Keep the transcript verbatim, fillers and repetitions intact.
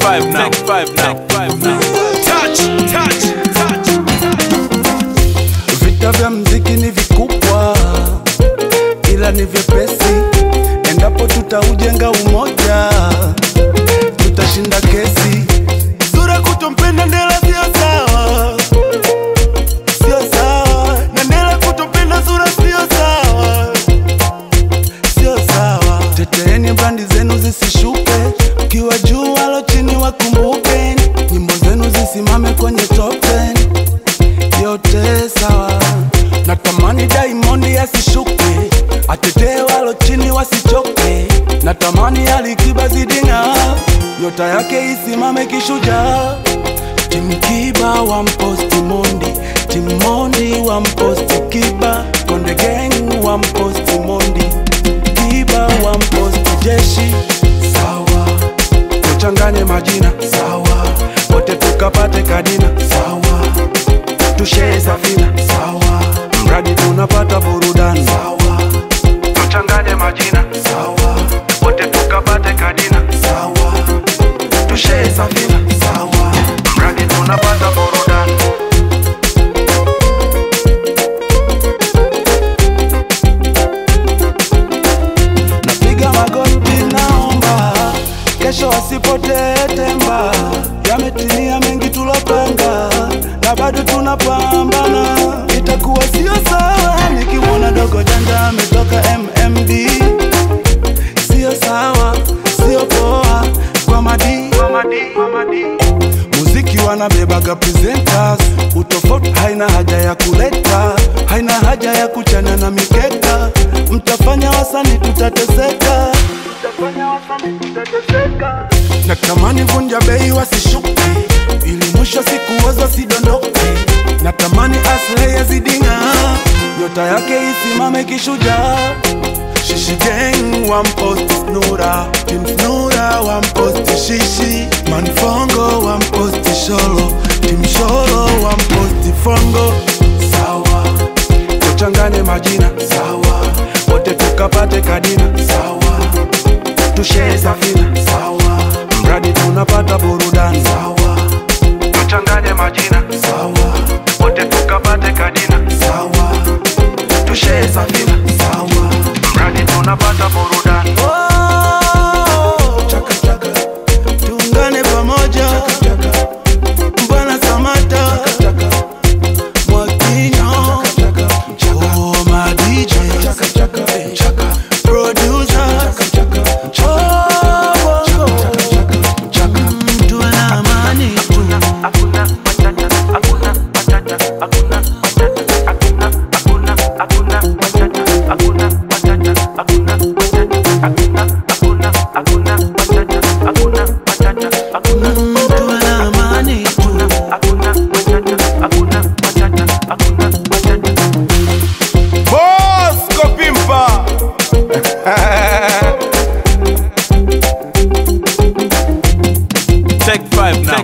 five now. Take five now. Take five now. Touch, touch, touch, touch. Vita vya mziki ni vikubwa, ila ni vyepesi. Endapo tutaujenga umoja, tutashinda kesi. Sura kutompenda Ndela sio sawa, sio sawa. Na Ndela kutompenda Sura sio sawa, sio sawa. Teteeni brandi zenu zisishuke, ukiwa juu walo chini wakumbuke. Nyimbo zenu zisimame kwenye top ten, yote sawa. Natamani Diamond asishuke, atetee walo chini wasichoke. Natamani Alikiba zidinga, nyota yake isimame kishujaa. Team Kiba wa mposti Mondi, Team Mondi wa mposti Kiba. Konde Gang wa mposti Mondi, Kiba wa mposti Jeshi. Sawa, tuchanganye majina. Sawa, wote tukapate kadina. Sawa, tushare safina. Sawa, mradi tunapata burudani. Sawa, tuchanganye majina. Sawa, wote tukapate kadina. Sawa, tushare safina. Sawa, mradi tunapata burudani. Napiga magoti naomba, kesho wasipotee temba. Yametimia mengi tulopanga, na bado tunapambana. Itakuwa sio sawa nikimwona dogo janja ametoka M M D. Sio sawa, sio poa kwa madi, kwa madi, kwa madi. Muziki wanabebaga presenters, utofauti haina haja ya kuleta, haina haja ya kuchana na mikeka. Mtafanya wasani tutateseka, mtafanya wasani tutateseka. Natamani Vunja Bei wasishuke, ili mwisho siku wazo sidondoke. Natamani Aslay yazidinga, nyota yake isimame kishujaa. Shishi Gang wa mposti Snura, Team Snura wa mposti Shishi. Manfongo wa mposti Sholo, Team Sholo wa mposti Fongo. Sawa, tuchanganye majina. Sawa, wote tukapate kadina. Sawa, tushare safina. Sawa, mradi tunapata burudani. Sawa, tuchanganye majina. Sawa, wote tukapate kadina. Sawa, tushare safina. Sawa, mradi tunapata burudani. Oh, chaka chaka, tuungane pamoja. Chaka chaka, Mbwana Samata. Chaka chaka, Mwakinyo. Chaka chaka, oh my D J. Chaka chaka, chaka, producer. Chaka chaka, oh chaka chaka, chaka. Tuwe na amani tu. Hakuna matata, hakuna matata, hakuna matata, hakuna, hakuna, hakuna matata, hakuna matata, hakuna matata, hakuna, hakuna, hakuna matata, hakuna matata, hakuna. Tuwe na amani tu. Hakuna matata, hakuna matata, hakuna matata. Boss Kopimpa. Take five now.